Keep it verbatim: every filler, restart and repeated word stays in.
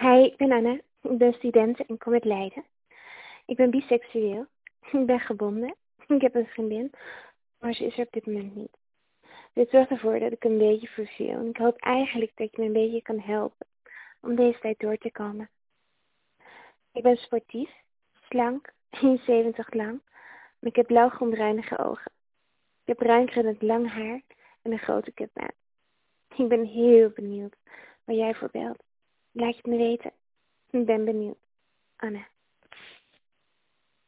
Hi, ik ben Anne. Ik ben student en kom uit Leiden. Ik ben biseksueel. Ik ben gebonden. Ik heb een vriendin, maar ze is er op dit moment niet. Dit zorgt ervoor dat ik een beetje verveel. En ik hoop eigenlijk dat je me een beetje kan helpen om deze tijd door te komen. Ik ben sportief, slank, één zeventig lang. En ik heb blauwgroen-bruinige ogen. Ik heb bruinkrullend lang haar en een grote cupmaat. Ik ben heel benieuwd waar jij voor belt. Laat je het me weten. Ik ben benieuwd. Anne.